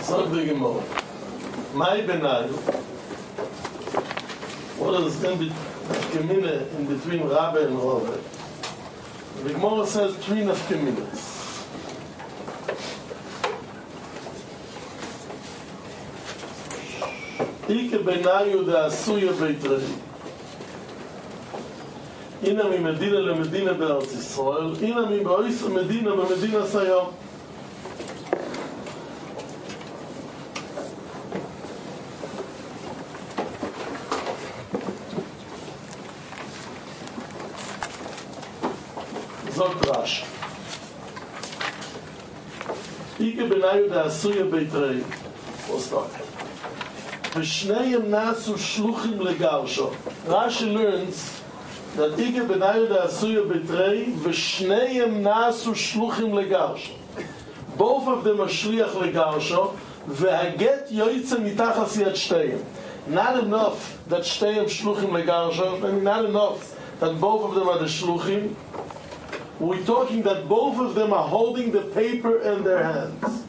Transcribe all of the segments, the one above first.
Sag the Gemara. My benayu. What is in between Rabbe and Rove? The Gemara says three nafkaminas. Ike benayu da asuya beitrei. Ina mi Medina le Medina be'Eretz Yisrael. Ina mi ba'ois Medina be'Medina sayom. Zot Rashi. Ike benayu da asuya beitrei. V'shneihem nasu shluchim legarsho. Rashi learns that Ike benayu da asuya beitrei v'shneihem nasu shluchim legarsho. Both of them are shliach legarsho. V'haget yoytze mitachas yad shteihem. Not enough that shteihem shluchim legarsho, and not enough that both of them are the shluchim. We're talking that both of them are holding the paper in their hands.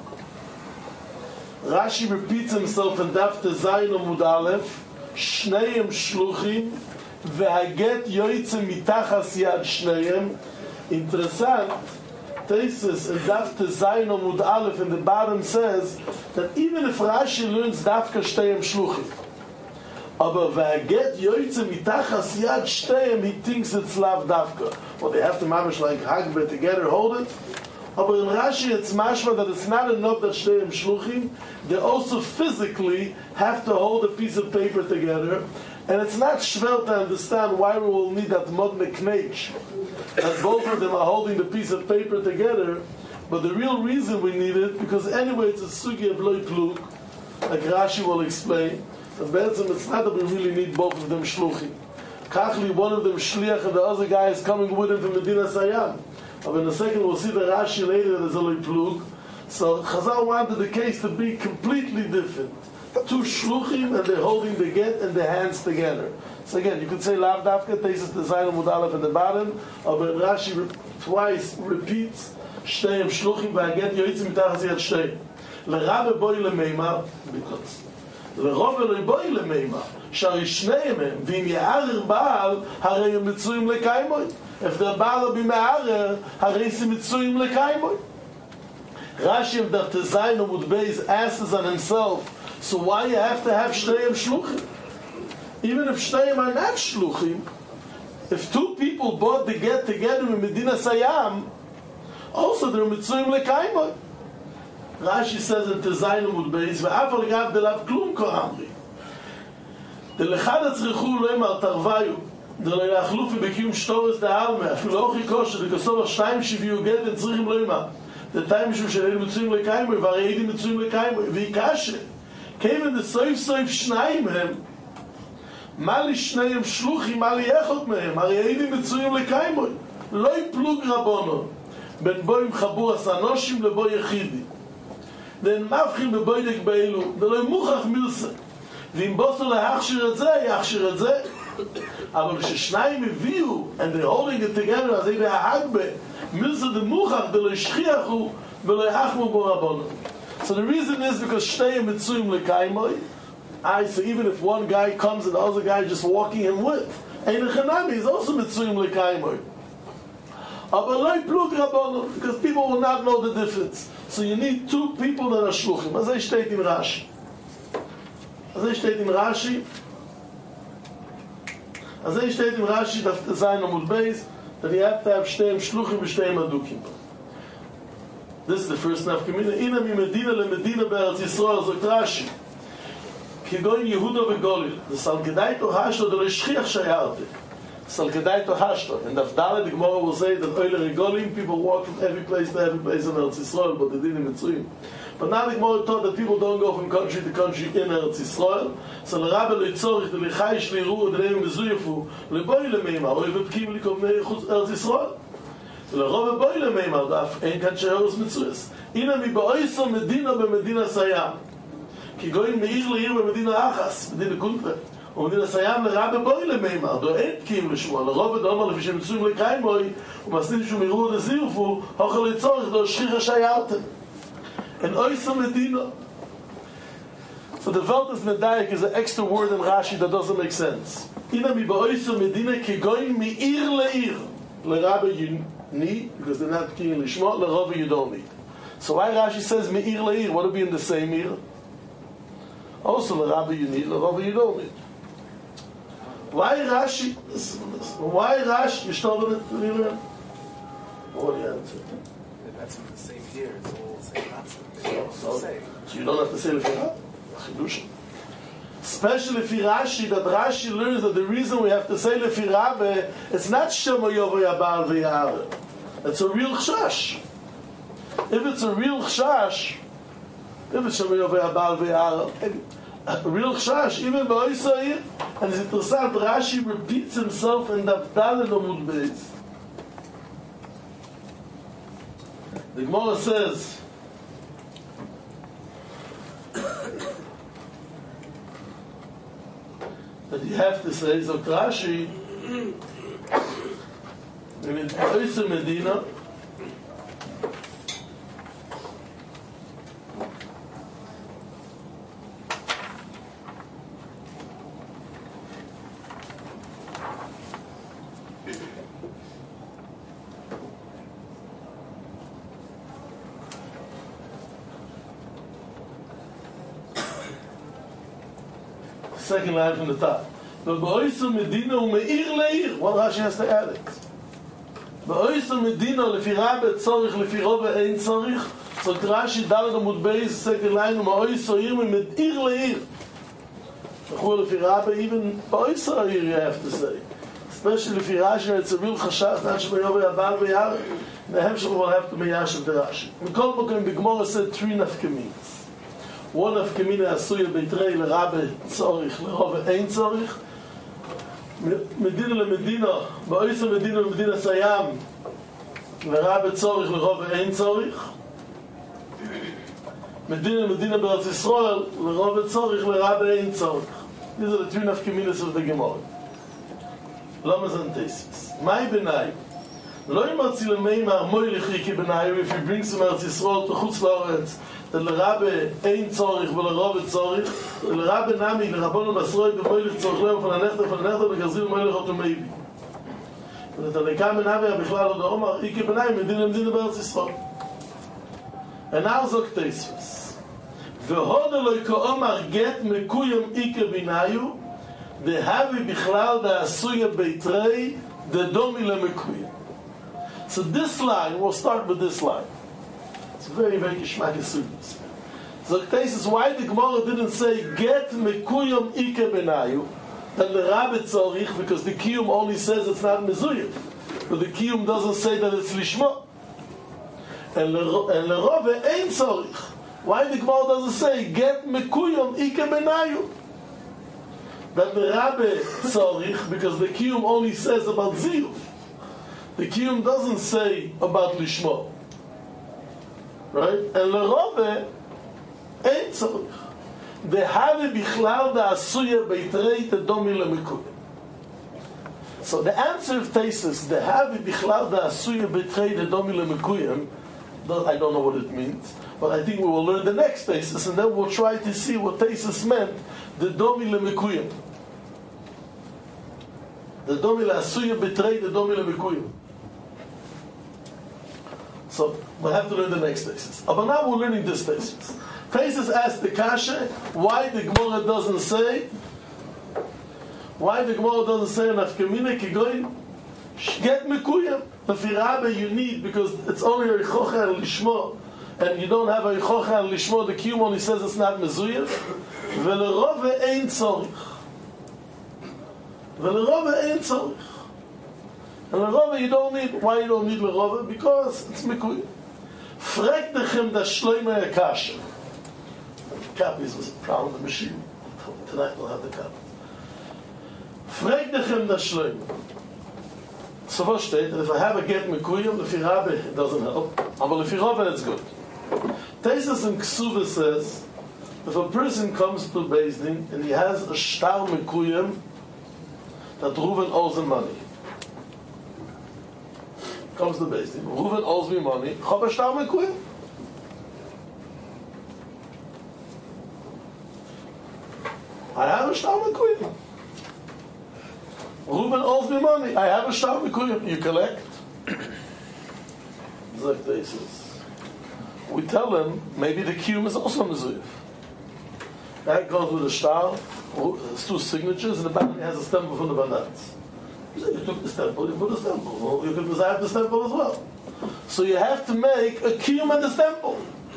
Rashi repeats himself in Daf Tezayin Amud Aleph, Shneim Shluchim, Vehaget Yoitze Mitachas Yad Shneim. Interessant, thesis in Daf Tezayin Amud Aleph in the bottom says that even if Rashi learns Dafka Shneim Shluchim, aber Vehaget Yoitze Mitachas Yad Shneim, he thinks it's Lav Dafka. Well, they have to mamish like Hagbe together, hold it. But in Rashi it's mashma that it's not enough that Shteihem Shluchim, they also physically have to hold a piece of paper together, and it's not shvel to understand why we will need that modne knech, that both of them are holding the piece of paper together, but the real reason we need it, because anyway it's a sugi of loy pluk, like Rashi will explain, that it's not that we really need both of them Shluchim. Kachli, one of them shliach, and the other guy is coming with him from Medina Sayam. But in a second we'll see the Rashi later that there's a loy plug. So Chazal wanted the case to be completely different. Two shluchim and they're holding the get and the hands together. So again, you could say Lav Dafka, Tesis Tezayin Amud Aleph at the bottom, but Rashi twice repeats Shteihem Shluchim v'haget yoytze mitachas yad shteihem. L'Rabbe boi lemeimar, because לרוב אלוהי בוי למימה שהרי שניהם הם ואם יערר בעל הרי הם מצויים לקיימוי if the בעל be מערר הרי הם מצויים לקיימוי. Rashi of Daf Tezayin Amud Beis asks on himself, so why you have to have Shteihem Shluchim? Even if Shteihem are not Shluchim, if two people bought the get together in Medina Sayam, also they're Mitzuyim Lekaymoy. Rashi says in Tezayin Amud Beis, ואף על גב דלאו כלום קורמרי. דלחד הצריכו לא אמר תרוויו, דלא יאכלו בקיום שטורס דהלמה, אפילו אוכי כושר, דכסוב השתיים שביעו גט, הם צריכים לא אמר. דתיים משום שאלה מצויים לקיימוי, והרי היידים מצויים לקיימוי, והיא קשה. כיוון דסויף סויף שניים הם, מה לי שניהם שלוחים, מה לי יחוד מהם, הרי היידים מצויים לקיימוי. לא יפלוג רבונו, בין בו עם חבור הסנושים לבו יחידי. דן מבחין בבוידק באלו, דלא מוכח מילסה. ואם בוסו להכשיר את זה, יכשיר את זה. אבל כששניים הביאו, and they're holding it together, אז זה ההגבה, מילסה דמוכח, דלא ישכיחו, ולא יחמו בו רבונו. So the reason is because shtei mitzuim lekaymoy. So even if one guy comes and the other guy just walking him with, ein chanami is also mitzuim lekaymoy. Aber loy plug rabbanon, because people will not know the difference. So you need two people that are shluchim. As I state in Rashi. That the Zayin Amud Beis, that you have to have shteim shluchim v'shteim adukim. This is the first nafkamina. Ina mi Medina le Medina be'Eretz Yisrael, zogt Rashi. Kigoyin Yehuda v'Golil. The Salkedai to Hashto, the Leshchiach Shayarte. Salkedai to Hashto. And Dafdale, the Gemara will say that Oile Regolim, people walk from every place to every place in Eretz Yisrael, but they didn't Mitzuyim. But now the Gemara taught that people don't go from country to country in Eretz Yisrael. So the Rabbi Leitzorich, the Lechayish Leiru, the Neim Mezuyefu, Leboi Lemeima, Oive Pkim Likom Neichutz Eretz Yisrael. לרוב בואי למימר דף, אין כאן שאורס מצויס. הנה מבאויסו מדינה במדינה סיים. כי גויים מעיר לעיר במדינה אחס, מדינה קונטרה. ומדינה סיים לרב בואי למימר, דו אין תקים לשמוע. לרוב דומר לפי שמצויים לקיימוי, ומסנים שהוא מירו דזירפו, אוכל לצורך דו שכיחה שיירתם. אין אויסו מדינה. So the Welt is Medaik is an extra word in Rashi that doesn't make sense. Ina mi ba'oisu medina kegoin mi ir le'ir. L'Rabbi you need, because they're not keen lishma, l'Rabbi you don't need. So why Rashi says mi ir le'ir? What would be in the same ir? Also l'Rabbi you need, l'Rabbi you don't need. Why Rashi? You stole it? What do you answer? That's in the same year, it's all the same answer. So you don't have to say l'firah? Chidush. Especially if Rashi, that Rashi learns that the reason we have to say l'firah, it's not Shema Yovo Yabal V'Yar. It's a real chashash. If it's a real chashash, if it's Shema Yovo Yabal V'Yar, a real chashash, even Ba'oisayir, and it's interesting, Rashi repeats himself in Davdal and Amud Beis. The Gemara says that you have to say, so Rashi, in Oisa Medina, second line from the top. Ba'oisu Medina u'me'ir le'ir. What Rashi has to add it? Ba'oisu Medina l'firah be'tzorich l'firah be'ein tzorich. So Rashi Daled Amud Beis, second line, u'me'oisu ir me'ir le'ir. L'chur l'firah be'even ba'oisu ir you have to say. Especially if Rashi, it's a real chashash, not Shema Yabal V'Yar. The Hemshech will have to be Yashav the Rashi. Mikol Mokem, the Gemara said three nafkamins. One of Kamina Asuya Beitrei l'Rabbi Tzorich l'Rove Ein Tzorich Medina l'Medina Ba'oisa Medina l'Medina Sayam l'Rabbi Tzorich l'Rove Ein Tzorich Medina l'Medina B'Eretz Yisrael l'Rove Tzorich l'Rabbi Ein Tzorich. These are the three nafkaminas of the Gemara. Lamas and Tesis. My Benai Lo yimatzi l'meimar moilichi ki Benai. If he brings him Eretz Yisrael to Chutz La'aretz, לרבי אין צורך ולרבי צורך לרבי נמי לרבנו מסרוי במוילך צורך להם פלנכת בגזריל מוילך אותו מייבי ותנקה מנביה בכלל עוד אומר איקי בנאי מדין למדינה בארץ ישראל אינה זו כתייספס והוד אלוי כאומר גט מקוים איקי בנאיו דהבי בכלל דעשויה ביתרי דדומי למקוים. So this line, we'll start with this line. It's very, very Kishmak students. So the case is why the Gemara didn't say get mekuyam ike benayu, then the Rabbi tzorich, because the kiyum only says it's not mezuyah, but the kiyum doesn't say that it's lishma. And lerove ein tzorich. Why the Gemara doesn't say get mekuyam ike benayu? Then the Rabbi tzorich, because the kiyum only says about ziyuv. The kiyum doesn't say about lishma. Right? And l'rove ain't tzorich. Dehavi bichlal da'asuya beitrei tedomi lemikuyim. So the answer of Taisus, dehavi bichlal da'asuya beitrei tedomi lemikuyim, I don't know what it means, but I think we will learn the next Taisus, and then we'll try to see what Taisus meant, the domi lemikuyim. The domi la'asuya beitrei tedomi lemikuyim. So we'll have to learn the next thesis. But now we're learning this thesis. Thesis asked the Kasha why the Gemara doesn't say Nafkamina Kigoyin get Mekuyam. The Firabe you need because it's only a Richocha and Lishmo, and you don't have a Richocha and Lishmo. The Kiyum only says it's not Mezuyev. Velerove ein tzorich. Velerove ein tzorich. And l'rove you don't need. Why you don't need l'rove? Because it's mekuyim. Frag dechem da shloimei akasha. Copies was a problem with the machine. Tonight we'll have the copies. Frag dechem da shloimei. So what steht? If I have a get mekuyim, the firabe it doesn't help. But the firove it's good. Taisus in Ksuva says, if a person comes to Beis Din and he has a shtar mekuyim that Reuven owes him money. Comes to Beis Din. Reuven owes me money. Chab a shtar mekuyim. I have a shtar mekuyim. Reuben owes me money. I have a shtar mekuyim. You collect. We tell them maybe the kiyum is also mezuyif. That goes with the shtar. There's two signatures, and the back has a stamp from the banats. You took the stample, you put the stample. Well, you could have the stample as well. So you have to make a kiyum and the stample.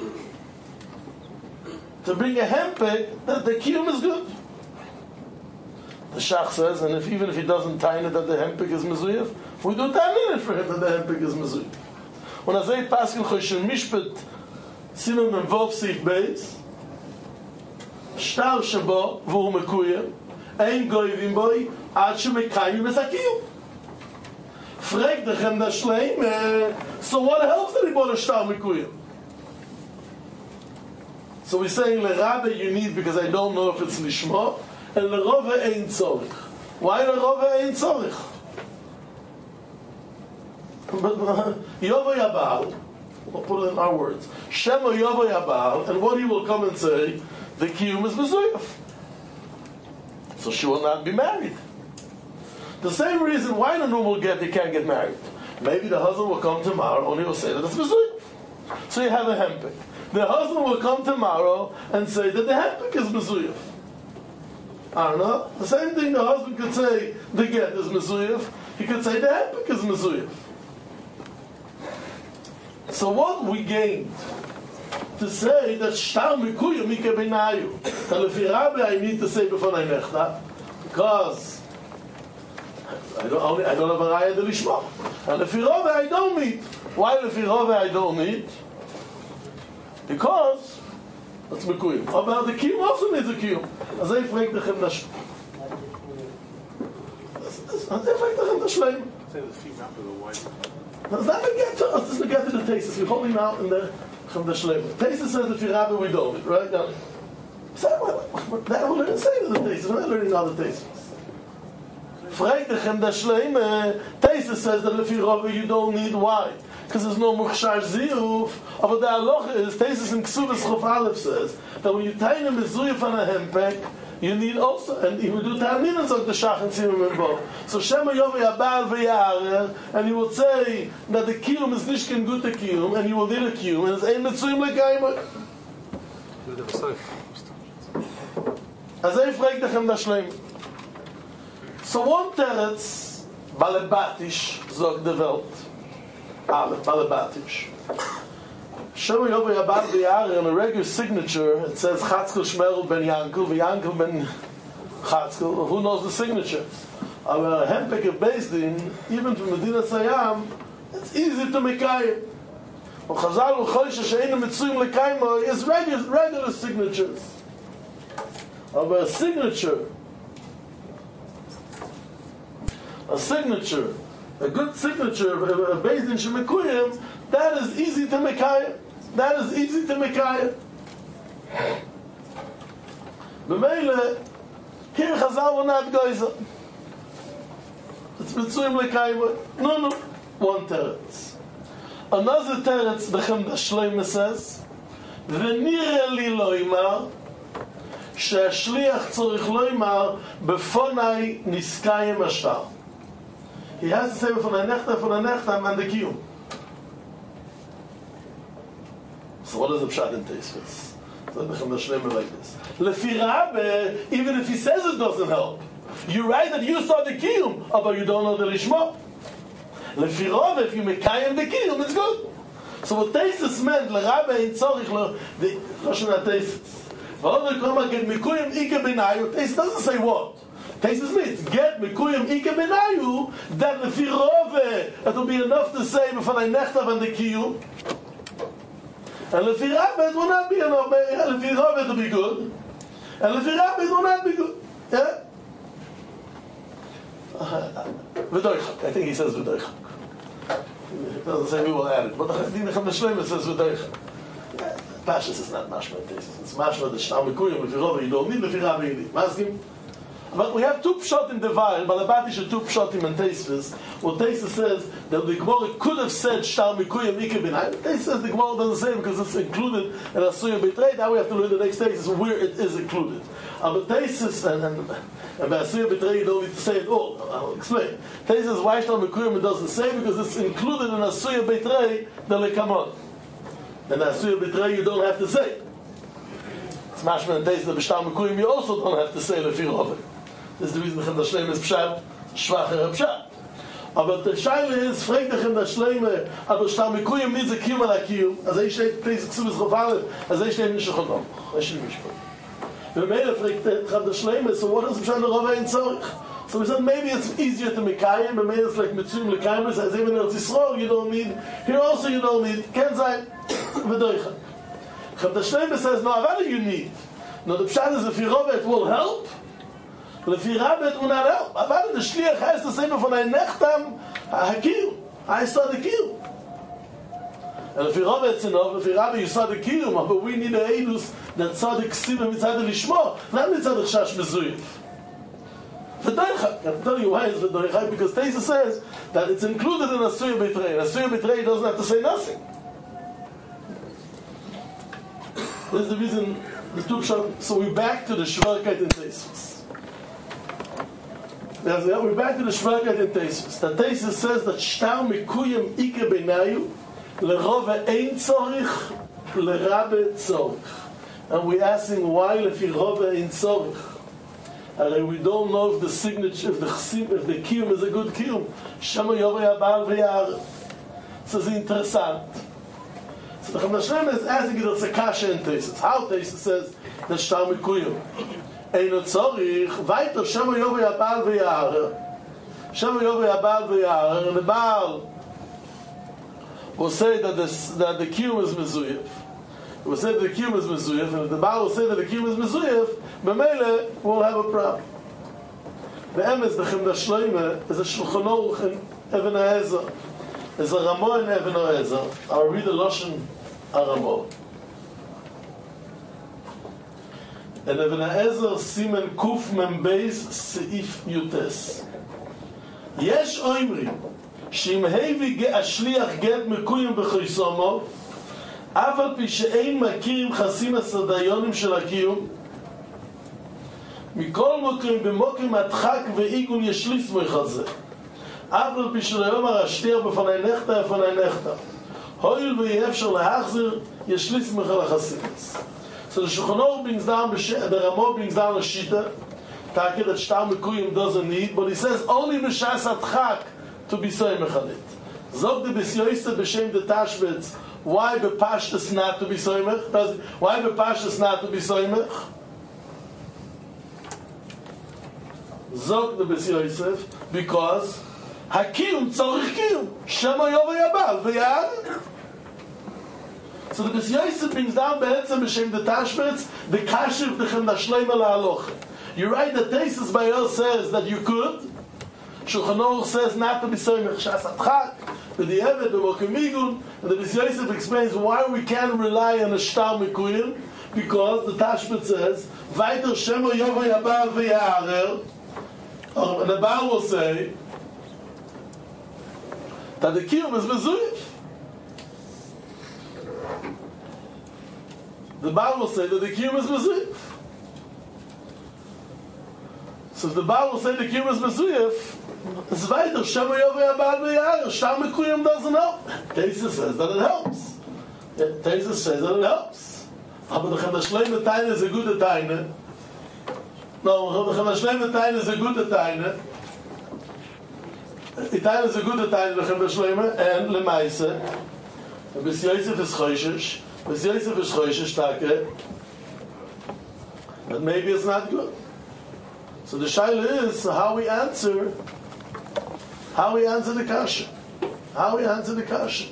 To bring a hempek, that the kiyum is good. The shach says, and even if he doesn't tie it that the hempek is mezuyif, we do tie it for him that the hempek is mezuyif. When I say Paskin Choshen Mishpat, Sinon Memvov Sif Beis, Shtar Shabo, V'hu Mekuyem, Ein Goyvim Boi, Ad Shemekayim Es HaKiyum. Frag the Chem Dashleim, so what helps that he bought a Shtar Mekuyem? So we're saying, L'Rabbe you need because I don't know if it's Lishmo, and L'Rove Ein Tzorich. Why L'Rove Ein Tzorich? But Yovo Yabal, we'll put it in our words. Shema Yovo Yabal, and what he will come and say, the kiyum is mezuyaf. So she will not be married. The same reason why in a normal get they can't get married. Maybe the husband will come tomorrow and he will say that it's mezuyaf. So you have a hempek. The husband will come tomorrow and say that the hempek is mezuyaf. I don't know. The same thing the husband could say the get is mezuyaf. He could say the hempek is mezuyaf. So what we gained to say that shtar mekuyim ike benayu. And if Rabbi I need to say before I nechta, because I don't have a raya to lishma. And if Rabbi I don't need. Why if Rabbi I don't need? Because that's mekuyim. About the kiyum also needs a kiyum. As I frag the chem dash. As I frag the chem dashleim. Say the female to the wife. Does that get to us? Does it get to the thesis? We're holding out in the from the Shleim. Thesis says that Rabbi we don't, right? Now, that one didn't say the thesis. We're not learning all the thesis. Freitag the Shleim. Thesis says that if Rabbi you don't need. Why? Because there's no mukhshar ziyuf. But the halacha is thesis in Ksuvas Chof Aleph says that when you tie a mezuyif on a hempek, you need also, and he would do ta'amin and so the shach and simim and bo. So Shema Yovi Abal v'yarer, and he will say that the kiyum is nishkin good the kiyum, and you will need a kiyum, and it's ein mitzuyim l'kayim. As I frag dechem dashleim. So one teretz, balebatish, zog de welt. Balebatish. Shema Yovi Abal v'yarer, in a regular signature, it says Chatzkel Shmerel ben Yankel, v'Yankel ben Chatzkel. Who knows the signature? Our hempek of Beis Din, even from Medina Sayam, it's easy to mekayim. But Chazal u'choyshe she'einu mitzuyim l'kayim is regular signatures. Our signature, a good signature of Beis Din shemekuyim, that is easy to mekayim. B'meile, here Chazal will not goyza. It's mitzuyim l'kayim. No. One teretz. Another teretz, the Chem Dashleim says, v'nireh li lo imar, she'ashliach tzorich lo imar, b'fonai niskayim ashtar. He has to say b'fonai nechta, and the kiyum. So what is the pshat in Teisvus? So the Chem Dashleim like this. Lefi Rabbe, even if he says it doesn't help, you write that you saw the kiyum, but you don't know the lishma. Lefi Rov, if you mekayim the kiyum, it's good. So what Teisvus meant, Rabbe in tzorich the Lashon HaTeisvus. V'od v'koma get mikuyim ike benayu. Teisvus doesn't say what. Teisvus means get mikuyim ike benayu. That lefi Rov, it will be enough to say before I nechtav and the kiyum. And Lefi Rabbe it will not be enough. Lefi Rov it will be good. And Lefi Rabbe it will not be good. Yeah? V'doichak. I think he says v'doichak. It doesn't say we will add it. But I think the Chem Dashleim says v'doichak. Pashas is not mashma thesis. It's mashma the shtar mekuyim. Lefi Rov you don't need. Lefi Rabbe you need. Maskim? But we have two pshot in Devar, Balabatish two pshotim and Teisvis. Well, Teisvis says that the Gemara could have said Shtar Mikuyim Ike B'nai. Teisvis says the Gemara doesn't say because it's included in Asuya B'trei. Now we have to learn the next Teisvis where it is included. But Teisvis and by Asuya B'trei you don't need to say it all. I'll explain. Teisvis why Shtar Mikuyim it doesn't say because it's included in Asuya B'trei the Lekamon. And Asuya B'trei you don't have to say. It's mashman and Teisvis the B'shtar Mikuyim you also don't have to say Lefi Rove. This is the reason the Chem Dashleim is Pshat, schwacher Pshat. Aber der Scheile ist, fragt der Chem Dashleim, aber Shtar Mikuyim needs a Kiyum ala Kiyum, also ich steht, Teisik Ksubis Chofale, also ich steht nicht schon genommen. Ich steht nicht schon. Wenn Meile fragt der Chem Dashleim, so what is Pshat Rove in Zorich? So we said maybe it's easier to Mekayim, but maybe it's like Mitzuyim Lekayim, as even in Eretz Yisrael you don't need, here also you don't need, Ken Zayin, V'doicha. Chem Dashleim says, no, Avada you need. No, the Pshat is if you Rove it will help, לפי רבת הוא נעלה, אבל the shliach has to say von ein Nechtam HaKiyum. I saw the Kiyum. And לפי רבת it's enough, לפי רבת you saw the Kiyum, but we need a Eidus that saw the Ksiva מצד לשמו, not מצד החשש מזויף. V'doicha, I'm telling you why it's V'doicha, because Teisa says that it's included in Asuya B'trei. Asuya B'trei doesn't have to say nothing. This is the reason, the two pshat, so we're back to the Shvarkeit in Teisvis. We're back to the Shvarkeit in Teisvis. The Teisvis says that Shtar Mikuyim Ike Benayu Lerove Ein Tzorich Lerabe Tzorich. And we're asking why Lefi Rove Ein Tzorich. And we don't know if the signature, if the Kiyum is a good Kiyum. Shema Yovei Abal V'Yar. So it's interessant. So the Chem Dashleim is asking if it's a kasha in Teisvis. How Teisvis says that Shtar Mikuyim Eino Tzorich, weiter, Shema Yovei Abal V'Yar. Shema Yovei Abal V'Yar, and the Baal will say that the Kiyum is Mezuyef. It will say that the Kiyum is Mezuyef, and if the Baal will say that the Kiyum is Mezuyef, B'meile won't have a problem. The Emes, the Chem Dashleim, is a Shulchan Aruch in Even HaEzer. Is a Ramo in Even HaEzer. I'll read the Lashon HaRamo. And Even HaEzer Simen Kuf Membeis Seif Yutes. Yesh oimri שאם הביא השליח גט מקויים בחויסומו אף על פי שאין מכירים חסים הסדיונים של הקיום מכל מוקרים במוקרים הדחק ועיגון ישליס מויחזה אף על פי שלאום הרשתיח בפני נחתה הויל ויהיה אפשר להחזיר ישליס מויחל החסימס. So the Shulchan Aruch brings down, the Ramo brings down a shita Taki that Shtar Mikuyim doesn't need, but he says only Mishas Adchak to be so mechalit. Zog the Bisyoyste b'shem the Tashbetz. Why the Pashtas not to be soymech? Why the Pashtas not to be soymech? Zog the Bisyoyste because Hakiyum tzorich kiyum Shema Yovei Abal V'Yar. So the Bisyoyste brings down Be'etzem b'shem the Tashbetz the Kashiv the Chem Dashleim La'aloch. You're right that Teisas Bayel says that you could. Shulchan Aruch says not to be soymech Shas Adchak. But the Evet, the Mokimigun, and the Beis Yosef explains why we can't rely on a Shtar Mikuyim, because the Tashbet says, Vaiter Shema Yovei Abal V'Yarer, and the Baal will say that the Kiyum is Mezuyif. The Baal will say that the Kiyum is Mezuyif. So if the Baal will say the Kiyum is Mezuyif, it's weiter, Shema Yovei Abal V'Yar, Shtar Mikuyim doesn't help. Teisa says that it helps. Teisa says that it helps. Aber the Chem Dashleim Taina is a good Taina. No, the Chem Dashleim Taina is a good Taina. The Taina is a good Taina, the Chem Dashleim, and Lemaise. Beis Yosef is Choishish. Beis Yosef is Choishish, Take. But maybe it's not good. So the shaila is how we answer the kasha. How we answer the kasha.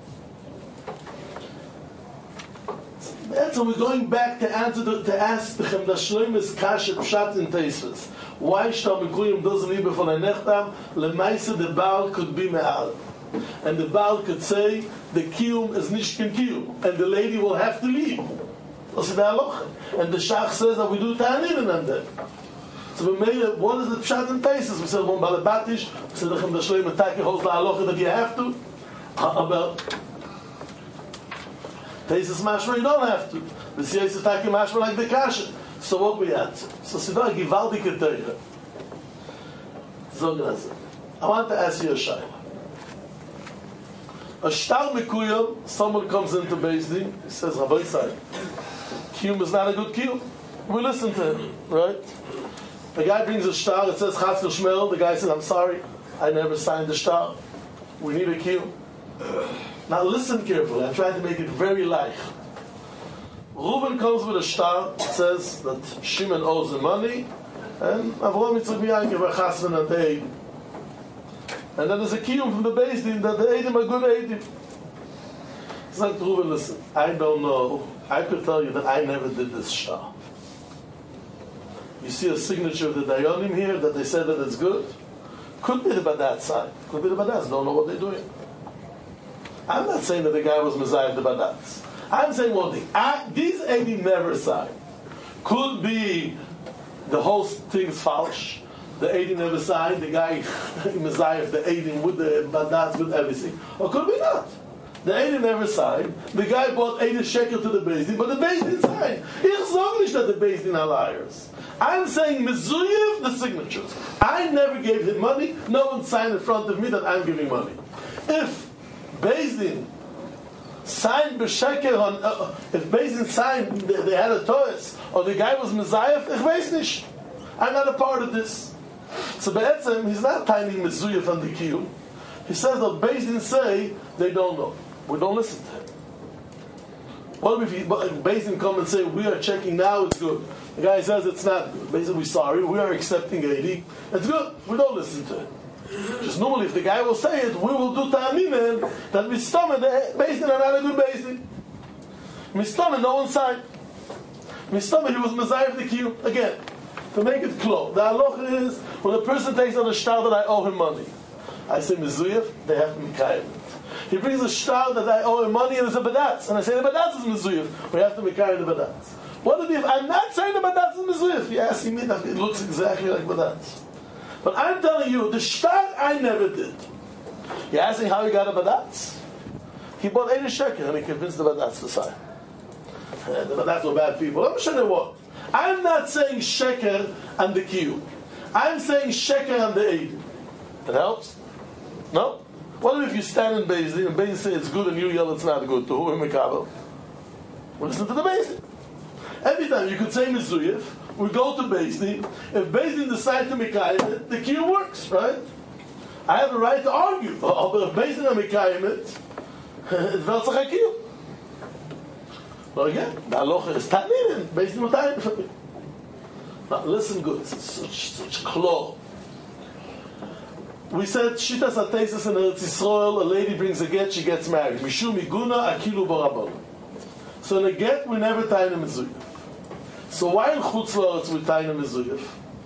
So we're going back to ask the Chem Dashleim's kasha pshat in Teisvis. Why Shtar Mikuyim doesn't need before a nechtam? Lemaisa the Baal could be me'al, and the Baal could say the kiyum is nishkin kiyum, and the lady will have to leave. And the Shach says that we do ta'anin and then. So we made it, what is the pshat and taisis? We said one balabatish, we said the shleim attack holds the halacha that you have to. About taisis mashma you don't have to. The siyais attack mashma like the kasha. So what we answer? So Siddha Givaldike Teire. I want to ask you a shayla. A shtar mikuyam, someone comes into Beis Din, he says, Rabbi Yisai, kiyum is not a good kiyum. We listen to him, right? The guy brings a shtar, it says Chas Shmel, the guy says, I'm sorry, I never signed the shtar. We need a kiyum. Now listen carefully, I'm trying to make it very light. Reuben comes with a shtar, it says that Shimon owes him money, and Avraham Yitzchak Yaakov are chasven and the Eidim. And then there's a kiyum from the Beis Din that the Eidim are good Eidim. It's like, Reuben, listen, I don't know. I could tell you that I never did this shtar. You see a signature of the Dayanim here that they said that it's good? Could be the Badat side. Could be the Badats. Don't know what they're doing. I'm not saying that the guy was Messiah the Badats. I'm saying one thing. These 80 never signed. Could be the whole thing's false. The 80 never signed. The guy Messiah the 80 with the Badats with everything. Or could be not. The 80 never signed. The guy bought 80 shekel to the Beis Din, but the Beis Din signed. Ich sage nicht that the Beis Din are liars. I'm saying Mezuyev the signatures. I never gave him money. No one signed in front of me that I'm giving money. If Beis Din signed b'sheker on, if Beis Din signed, they had a toys, or the guy was Messiah, ich weiß nicht. I'm not a part of this. So Be'etzem, he's not tiny Mezuyev from the Kiyum. He says that Beis Din say they don't know. We don't listen to him. What if Beis Din come and say, we are checking now, it's good. The guy says it's not good. Beis Din, we're sorry, we are accepting 80. It's good. We don't listen to him. Just normally, if the guy will say it, we will do ta'aminen that Mistama, the Beis Din are not a good Beis Din. Mistama, no one signed. Mistama, he was Messiah of the Kiyum. Again, to make it clear, the halacha is, when a person takes on a shtar that I owe him money, I say Mezuyev, they have to be kaim. He brings a shtar that I owe him money and it's a badatz, and I say the badatz is Mezuyev. We have to be kaim the badatz. What if I'm not saying the badatz is Mezuyev? You're asking me that it looks exactly like badatz. But I'm telling you, the shtar I never did. You're asking how he got a badatz? He bought 80 shekel and he convinced the badatz to sign. The badatz were bad people. I'm sure they what. I'm not saying sheker and the kiyum. I'm saying sheker and the eidim. That helps? No? What if you stand in Beis Din and Beis Din say it's good and you yell it's not good? To who am I? Well, listen to the Beis Din. Every time you could say Mezuyev, we go to Beis Din. If Beis Din decides to Mikayim it, the kiyum works, right? I have a right to argue. But if Beis Din are Mikayim it, it's not a kiyum. But again, the halacha is ta'min and Beis Din will ta'min for me. Now listen good. It's such claw. We said Shitas HaTeisus in Eretz Yisrael, a lady brings a get, she gets married. Mishum Iguna Akilu Barabon. So in a get, we never tie in a Mezuyev. So why in Chutz La'aretz we tie in a Mezuyev?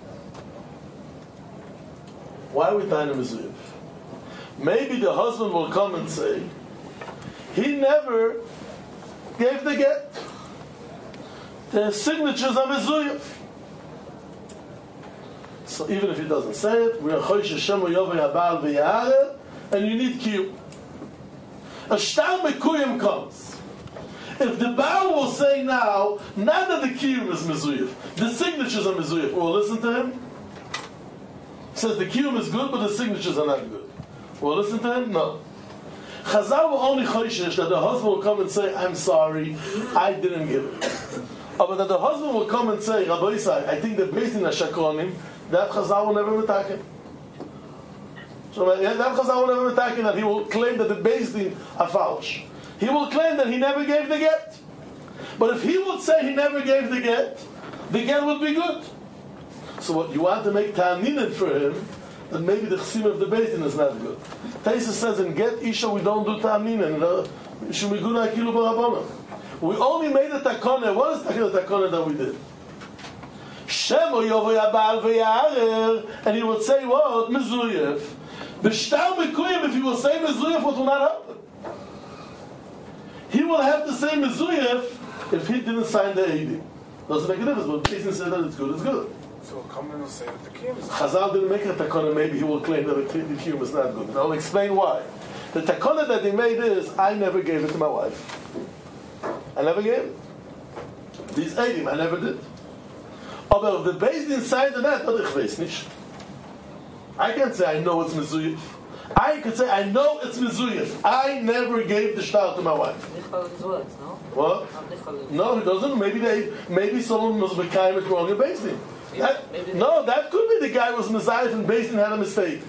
Why we tie in a Mezuyev? Maybe the husband will come and say, he never gave the get. The signatures are Mezuyev. So even if he doesn't say it, we are Chosh Hashem Yovei Habal V'Yaharer, and you need kiyum. A shtar mekuyim comes. If the Baal will say now, not that the kiyum is Mezuyev, the signatures are Mezuyev, we'll listen to him. He says the kiyum is good, but the signatures are not good. We'll listen to him? No. Chazal will only Choshesh that the husband will come and say, I'm sorry, I didn't give it. But that the husband will come and say, Rabbi Yisai, I think that based in Ashakronim, that Chazal will never attack him. So that Chazal will never attack him, that he will claim that the Beis Din are false. He will claim that he never gave the get. But if he would say he never gave the get would be good. So what you want to make ta'aminin for him, then maybe the chsim of the Beis Din is not good. Taisa says in get Isha we don't do ta'aminin. Shumiguna akilu barabana. We only made a takona. What is the takona that we did? Shemo Yovei Habal V'Yaharer, and he would say what? Mezuyev. B'shtar Mekuyim, if he will say Mezuyev, what will not happen? He will have to say Mezuyev if he didn't sign the AD. Doesn't make a difference, but Beis Din said that it's good, it's good. So we'll come and we'll say that the kiyum is Chazal didn't make a takana, maybe he will claim that the kiyum is not good. And I'll explain why. The takana that they made is, I never gave it to my wife. I never gave it. These eidim, I never did. Aber if the Beis Din inside of that, ich weiß nicht. I can't say I know it's mezuyif. I could say I know it's mezuyif. I never gave the shtar to my wife. What? No, he doesn't. Maybe someone was mekayim it wrong in Beis Din. That could be the guy was mezayif and Beis Din had a mistake.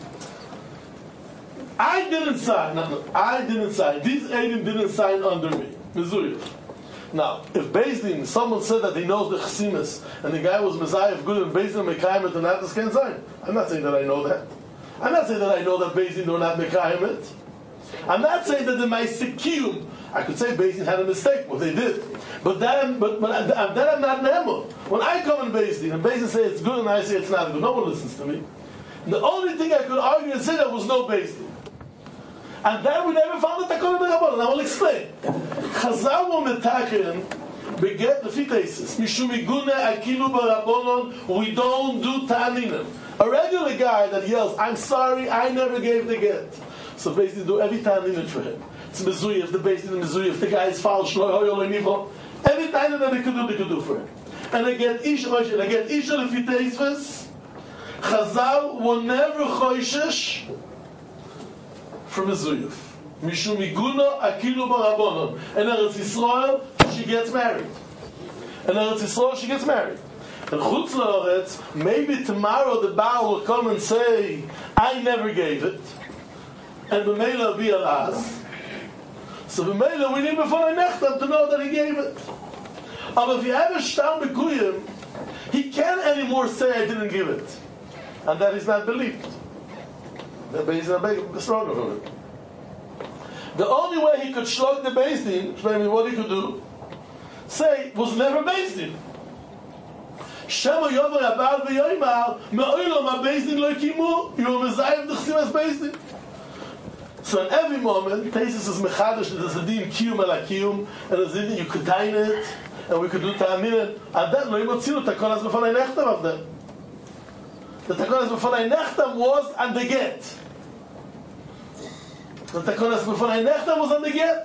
I didn't sign. I didn't sign. These eidim didn't sign under me. Mezuyif. Now, if Beis Din, someone said that he knows the Chasimus, and the guy was Messiah good and Beis Din Mekayim it, and that is can't sign. I'm not saying that I know that. I'm not saying that I know that Beis Din do not Mekayim it. I'm not saying that the Maisikiyum, I could say Beis Din had a mistake, well they did. But that I'm not Nehemah. When I come in Beis Din, and Beis Din say it's good and I say it's not good, no one listens to me. And the only thing I could argue and say there was no Beis Din. And then we never found the Takana B'Rabbanan. And I will explain. Chazal will metaken beget the fitesis. Mishum igune akilu b'Rabbanan. We don't do ta'aninim. A regular guy that yells, I'm sorry, I never gave the get. So basically do every ta'aninim for him. It's mezuyif, the basically the mezuyif. The guy is false. Every ta'aninim that they could do for him. And again, ish the fitesis. Chazal will never choishesh from mezuyif. Mishum iguna akilu b'Rabbanan. In Eretz Yisrael, she gets married. In Eretz Yisrael, she gets married. In Chutz La'aretz, maybe tomorrow the Baal will come and say, I never gave it. And the Mela will be alas. So the Mela, we need before I nechtam to know that he gave it. But if you have a shtar bekuyim, he can't anymore say I didn't give it. And that is not believed. The Beis Din is stronger from it. The only way he could shlok the Beis Din, what he could do, say, was never Beis Din. Shema yomer abal v'yoymar, me'oilom ha-Beis Din lo yikimu, you were mezayim d'chsim as Beis Din. So in every moment, Tesis is mechadish, there's a din kiyum ala kiyum, and there's a din you could dine it, and we could do ta'amin, and then lo yimotzilu takonas b'fanei nechtam of them. The takonas b'fanei nechtam was on the get. The takonas b'fanei nechtam was on the get.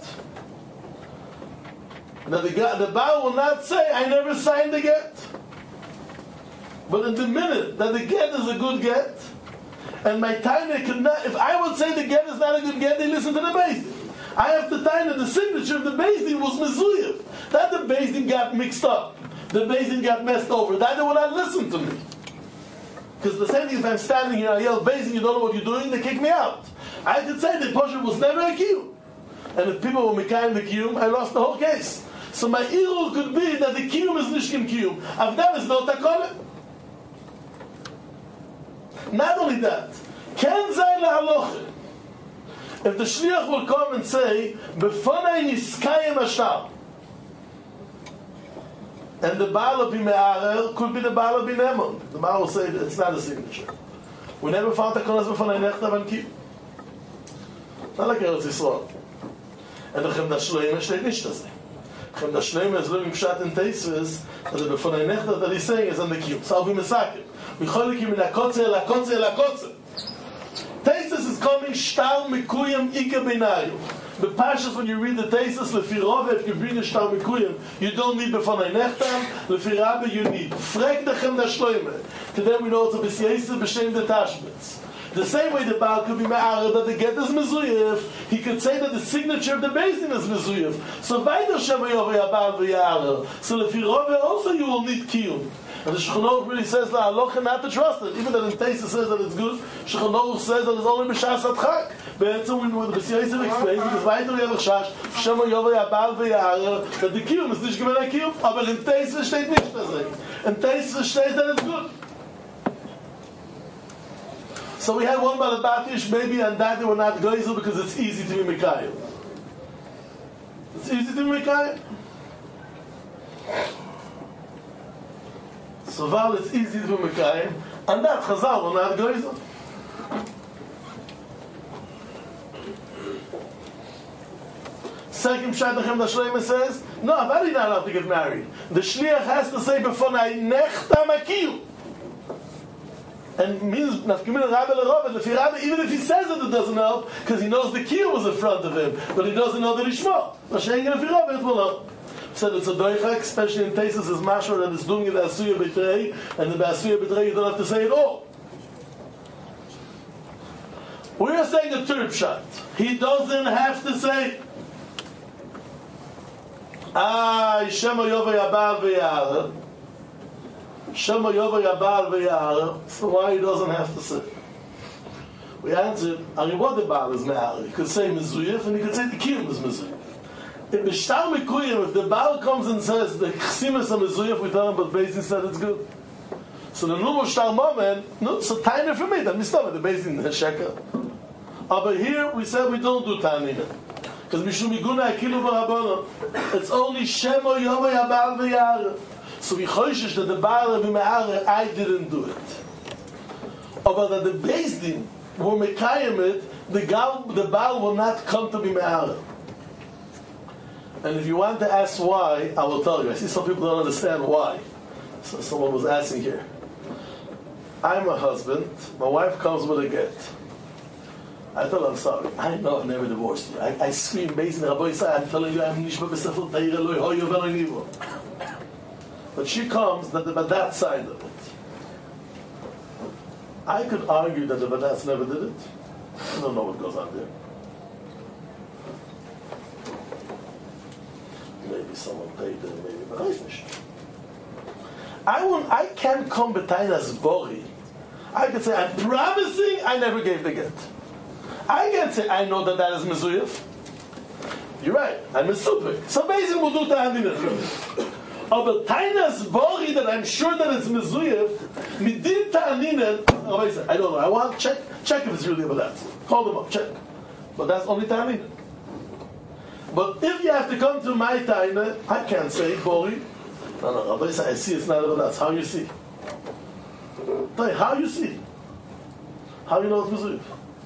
Now the Baal will not say, I never signed the get. But in the minute that the get is a good get, and my taina could not, if I would say the get is not a good get, they listen to the Beis Din. I have to taina the signature of the Beis Din was mezuyif. That the Beis Din got mixed up. The Beis Din got messed over. That they will not listen to me. Because the same thing, if I'm standing here and I yell, Beis Din, you don't know what you're doing, they kick me out. I could say the Posher was never a kiyum. And if people were mekayim the kiyum, I lost the whole case. So my irul could be that the kiyum is nishkim kiyum. Avdam is no takona. Not only that, ken zayin lahaloche. If the shliach will come and say, Befonei niskayim ashar, and the Baal of Bime'arer could be the Baal of Binemon. The Baal will say that it's not a signature. We never found takonas Befonei nechtav and kiyum. Not like Eretz Yisrael. And the Chemda Shleima steht nicht das. Chemda Shleima is living pshat in Teisves, that the Befonei nechtav that he's saying is on the kiyum. So I'll be mesakim. Micholikim in akotze, lakotze. Teisves is coming shtar mikuyim ike benayu. The Pashas, when you read the Teisves, lefirove, if you bring a shtar mikuyim, you don't need Befonei nechtam, lefirabe you need. Frek the Chemda Shleima. Today we know it's a b'syeisa b'shem the Tashbitz. The same way the Baal could be ma'arad that the get is mezuyif, he could say that the signature of the Beis Din is mezuyif. So vayder shema yovei abal v'ya'arad. So lefirove also you will need kiyum. And the Shulchan Aruch really says la halacha not to trust it. Even that in Teisah says that it's good, Shulchan Aruch says that it's only b'shas adchak. But when the B'siyaisim explains, because vayder yevach shash, shema yovei abal v'ya'arad, that the kiyum is nicht gemein a kiyum, aber in Teisah steht nicht das. In Teisah steht that it's good. So we had one Balabatish, maybe on that they were not Geisel because it's easy to be Mikhail. It's easy to be Mikhail. So Val, it's easy to be Mikhail. And that Chazal were not Geisel. Second Pshat Nachem the Shleima says, no, I'm not allowed to get married. The Shliach has to say, Befonei nechtam akiyum. And means nafkamina Rabbi l'Ravad. If Rabbi, even if he says it doesn't help, because he knows the kiyum was in front of him, but he doesn't know the Lishma. Mashiach if Rabbi, it will help. Said it's a doichak, especially in cases as mashur that is doing it asuya b'trei, and the asuya b'trei you don't have to say it all. We are saying a third shot. He doesn't have to say, Shema Yovay Abal V'Yara. Shema Yovay Abal V'Yara. So why he doesn't have to say? We answered, what the Baal is Me'ara? He could say Mezuyef, and he could say the Kiyum is Mezuyef. In the Shtar Mekuyim, if the Baal comes and says the Chsimis are Mezuyef, we tell him, but Beis Din said it's good. So the Numo Shtar Moment, no, so tiny for me, that Mistama, the Beis Din Sheker. But here we said we don't do Tanina. Because Mishum Iguna Akilu Barabona, it's only Shema Yoma Yabal V'Yara. So we choishish that the Baal of Me'ara, I didn't do it. But that the Beis Din were Mekayim it, the Baal will not come to be Me'ara. And if you want to ask why, I will tell you. I see some people don't understand why. So someone was asking here. I'm a husband, my wife comes with a get. I told her, I'm sorry. I know I've never divorced you. I scream, amazing, I'm telling you, I'm nishma b'sefel ta'ira loy hoyo v'loy nivo. But she comes by that side of it. I could argue that the Badatz never did it. I don't know what goes on there. Maybe someone paid them, maybe, but I can't come betainas bori. I could say, I'm promising I never gave the get. I can't say, I know that is Mezuyef. You're right, I'm a super. So basically we'll do Ta'anina. But Tainas Bori that I'm sure that it's Mezuyef, Midin Ta'anina, I don't know, I want to check if it's really about that. Call them up, check. But that's only Ta'anina. But if you have to come to my Ta'anina, I can't say Bori. No, I see it's not about that. How you see? How you see? How you know it's Mezuyef?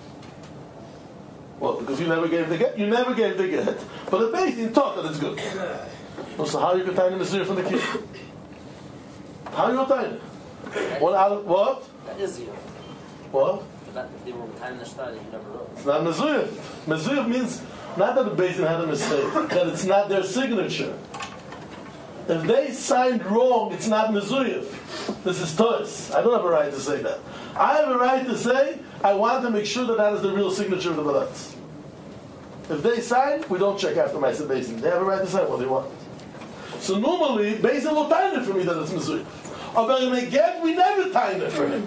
Well, because you never gave the get. You never gave the get. But the Beis Din taught that it's good. So how you can tie the Mezuyah from the kid? How you tie it? What? That is you. What? But they were tying the shtar that you never wrote. It's not Mezuyah. Mezuyah means not that the Beis Din had a mistake, that it's not their signature. If they signed wrong, it's not Mezuyah. This is Toys. I don't have a right to say that. I have a right to say, I want to make sure that is the real signature of the Badatz. If they sign, we don't check after my Beis Din. They have a right to sign what they want. So normally, Beis Din will time it for me that it's Mezuyah. But in a get, we never time it for him.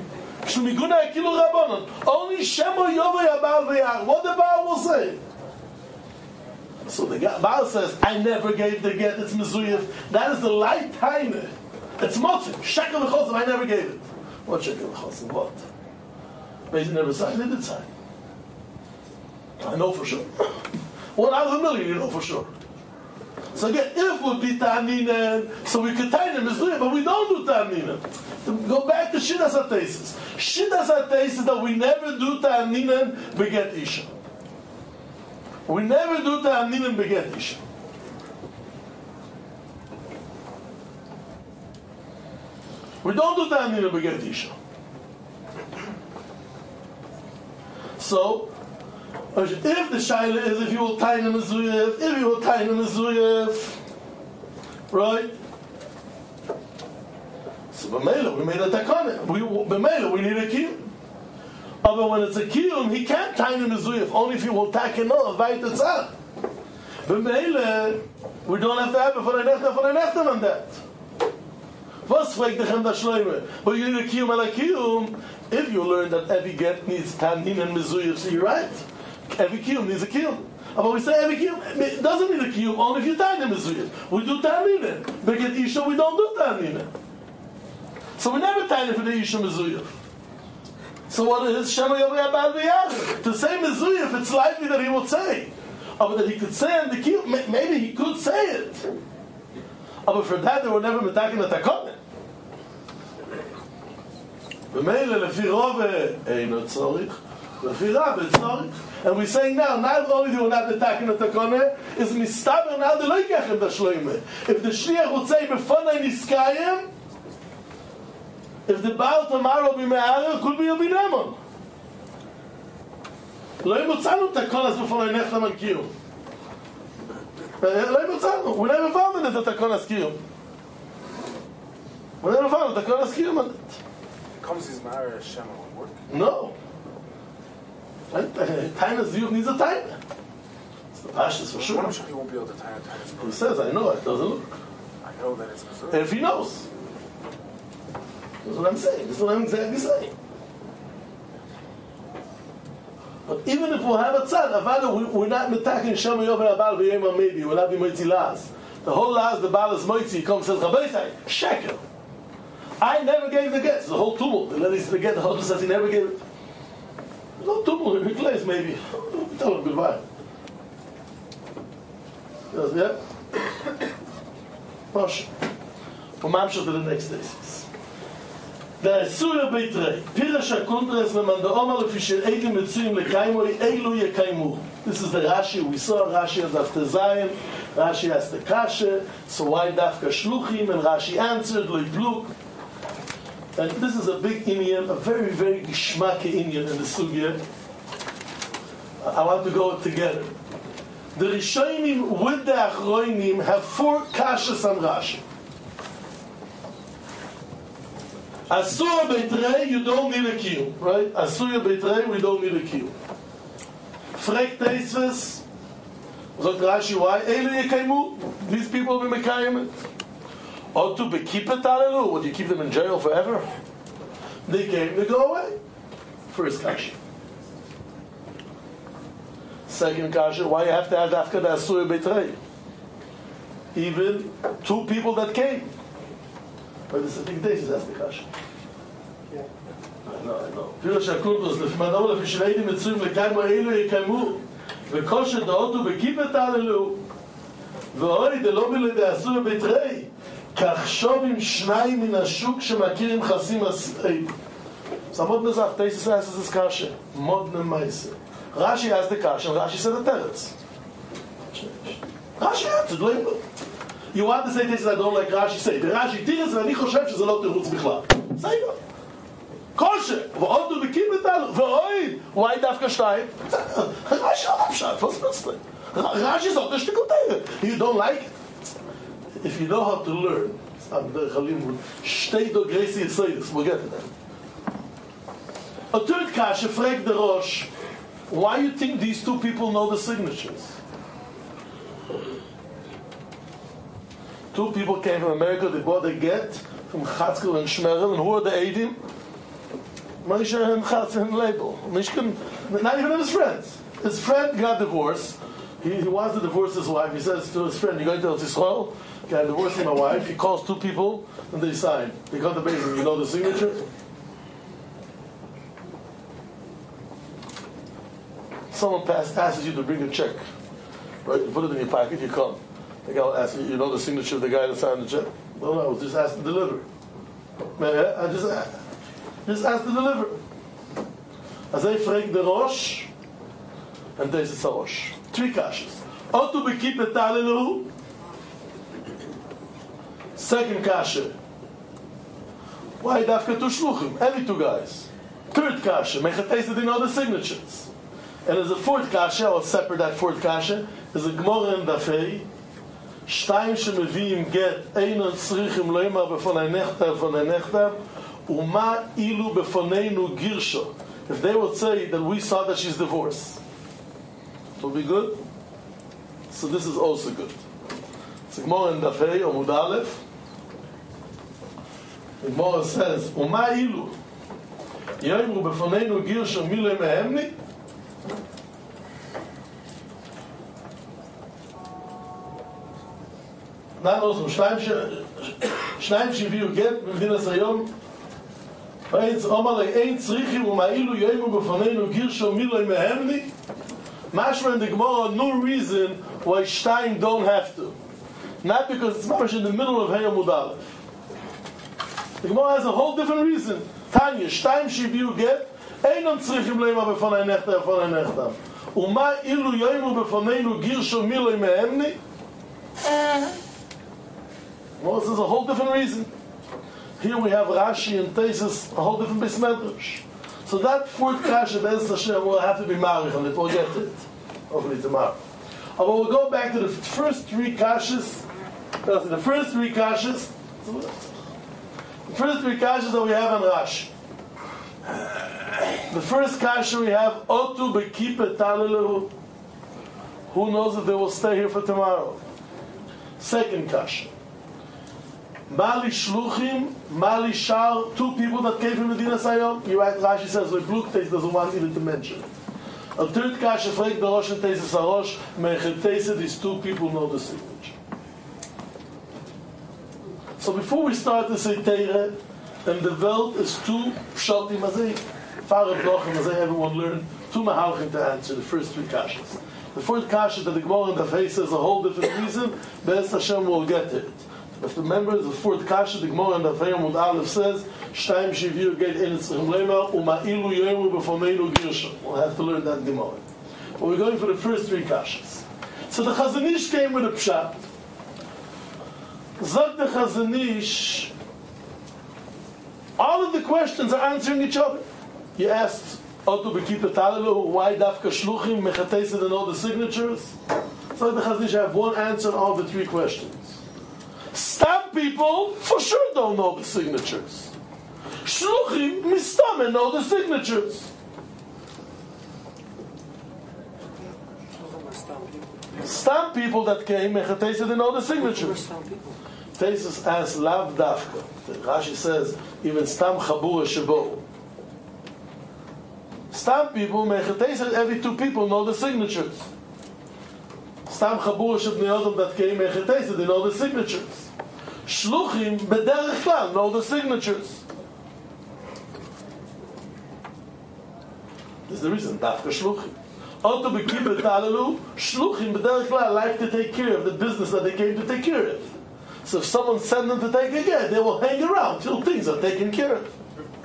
Only Shemo Yovay Abal V'Yar. What the Baal will say? So the Baal says, I never gave the get, it's Mezuyah. That is the light time. It's Motzim. Shekel V'Chosim, I never gave it. What Shekel V'Chosim? What? Beis Din never signed, they did sign. I know for sure. 1 out of a million, you know for sure. So again, if it would be Ta'aninen, so we could tie them Mezuyah, but we don't do Ta'aninen. Go back to Shiddas HaTeisis. Shiddas HaTeisis that we never do Ta'aninen beget Isha. We never do Ta'aninen beget Isha. We don't do Ta'aninen beget Isha. So, if the shaila is if you will tie him Mezuyah, if you will tie him Mezuyah, right? So b'meila we made a takana. B'meila we need a kiyum. But when it's a kiyum, he can't tie him Mezuyah only if you will take him off by the tzad. B'meila we don't have to have it for the nechta on that. Was fragt dich da Shloime? But you need a kiyum ala kiyum. If you learn that every get needs tanin and Mezuyah, so you're right. Every kiyum needs a kiyum. But we say every kiyum, it doesn't need a kiyum only if you tanin Mezuyah. We do tanin. Beget Isha, we don't do tanin. So we never tanin for the Isha Mezuyah. So what is Shema Yovay Abal V'Yar? To say Mezuyah, it's likely that he will say. But that he could say in the kiyum, maybe he could say it. But for that, they were never metaking the takonet. B'meile lefi rove eino tzorich, lefi rabbe tzorich. And we're saying now, not only do we not metaking the takonet, is mistaber now the loikachem da shloime. If the shliach would say befonai niskayim, If the Baal tomorrow be me'ara, could be a binemon. לא ימוצאנו את הקונס בפון הנחתם על קיום. לא ימוצאנו. We never found it at הקונס קיום. We never found it at הקונס קיום on it. Comes his Mara Hashem won't work. No. Taina Ziyuch needs a Taina. It's the Pashas for sure. I'm sure he won't be able to tie his He says, I know it doesn't look. I know that it's Missouri. If he knows. That's what I'm saying. That's what I'm exactly saying. But even if we'll have a tzad, we're not metaking Shem Yovel Abal v'yema maybe. We'll not be moitzi laz. The whole laz, the Baal is moitzi. He comes and says, Rabbeisai, shekel. I never gave the get. It's a whole tumult. The ladies the get. The husband says he never gave it. No tumult. He plays maybe. Tell him goodbye. Yes, yeah. Posh. From Mamshach to the next day. Der Suya Beitrei, Pirash HaKundres, wenn man der Omar Fischer Eidim Metzuim Lekaimoi, Eilu Yekaimu. This is the Rashi we saw. Rashi has after Zayin, Rashi has the Kasha, so why Dafka Shluchim, and Rashi answered, Loi Bluk. And this is a big Indian, a very, very Gishmake Indian in the Sugya. I want to go together. The Rishonim with the Achroinim have 4 Kashas on Rashi. Asura Beitrei, you don't need a kiyum, right? Asura Beitrei, we don't need a kiyum. Frek Teisves, Zot Rashi, why? Eilu Yekaimu, these people will be Mekayim it. Or to be keep it, Alelu, would you keep them in jail forever? They came, they go away. First Kasha. Second Kasha, why you have to have Dafka the Asura Beitrei? Even 2 people that came. But this is a big day, that's the Kasha. I know. Pirash HaKundros, לפי מדעו לפי שלעידים מצויים לקיימו אילו יקיימו וכושר דעותו בכיפת הללו ואוי דלא בלדי אסור ביתרי כך שובים 2 מן השוק שמכירים חסים עשי. So mod nezach, Teisus asks this Kasha. Mod nemaise. Rashi asked the Kasha and Rashi said the teretz. Rashi answered, you want to say this I don't like Rashi, say the Rashi tiras ואני חושב שזה לא תירוץ בכלל. say no. Kosher, ועוד הוא בקים את הלו, ואוי, why דווקא 2? Rashi לא פשט, what's this thing? Rashi זאת השתיקותרת. You don't like it? If you know how to learn, סתם דרך הלימוד, 2 דוגרסי יסוידס, we'll get to that. A third Kasha, fragt the Rosh, why you think these 2 people know the signatures? 2 people came from America, they bought a get from Chatzkel and Shmerel, and who are the Eidim? Moshe and Chatzkel and Label. Not even his friends. His friend got divorced. He wants to divorce his wife. He says to his friend, you're going to Israel? Okay, I'm divorcing my wife. He calls 2 people, and they sign. They go to the basement. You know the signature? Someone asks you to bring a check. Right? You put it in your pocket, you come. The guy will ask you, you know the signature of the guy that signed the check? No, I was just asked to deliver. I just asked to deliver. As I frag the Rosh, and this is a Rosh. 3 Kashas. Otu bekip et alelu. Second Kasha. Why dafka 2 shluchim? Every 2 guys. Third Kasha. Mechates that they know the signatures. And there's a 4th Kasha, I'll separate that 4th Kasha. There's a Gemara in Dafei. 2 שמביאים גט אינו צריכים לא יאמר בפון הנכתב ומה אילו בפוננו גירשו. If they would say that we saw that she's divorced, it will be good. So this is also good. It's a Gemara in Dafei Amud Aleph. The Gemara says ומה אילו יאמרו בפוננו גירשו מי לא מהמני. Not also, שניים שהביאו גט במדינת היום אמר לי, אין צריכים ומעילו יאמרו בפנינו גירשו מילוי מהמני משמע in the Gemara, no reason why 2 don't have to. Not because it's much in the middle of Hey Amud Aleph. The Gemara has a whole different reason. Tanya, 2 שהביאו גט אינם צריכים לאמר בפני נכתב ומה אילו יאמרו בפנינו גירשו מילוי מהמני. Well, this is a whole different reason. Here we have Rashi and Tesis, a whole different base medrash. So that fourth kasha, Be'ez Hashem, will have to be marich on it. We'll get to it, hopefully tomorrow. But we'll go back to the first three kashas. The first three kashas that we have on Rashi. The first kasha we have, Otu Bekippah Talilu. Who knows if they will stay here for tomorrow? Second kasha. Mali Shluchim, Mali Shar, two people that came from Medina Sayom. You're right, Rashi says, Bluktes doesn't want even to mention it. A third kasha, Frek the Rosh and Tesis Harosh, Mechet Tesis, these two people know the signature. So before we start to say Teire, and the world is two Pshatim, Azay, Farah Blochim, Azay, everyone learned, two Mahalchim to answer the first three kashas. The fourth kasha that the Gemara in the face says a whole different reason, Be'ez Hashem will get to it. If the members of the fourth kasha, the Gemara in the Feyamud Aleph says, Shtaim Shivir Geit Enitzchim Lema, Uma'ilu Yomu B'Foneinu Girsha. We'll have to learn that Gemara. But we're going for the first three kashas. So the Chazon Ish came with a pshat. Zog the Chazon Ish, all of the questions are answering each other. You asked, Otu Bekippah Talilu, why Dafka Shluchim, Mechatesed and all the signatures? So the Chazon Ish have one answer on all the three questions. Stam people for sure don't know the signatures. Shluchim Mistame know the signatures. Stam people that came, Mechatesed they know the signatures. Tesis asks Lav Dafka. Rashi says even Stam Chabura Shebo. Stam people, Mechatesed, every two people know the signatures. Stam Chabura Shebnei Adam that came, Mechatesed, they know the signatures. Shluchim b'derech klal know the signatures. This is the reason. Dafka Shluchim. Otu Bekippah Talilu. Shluchim b'derech klal like to take care of the business that they came to take care of. So if someone sends them to take care, they will hang around till things are taken care of.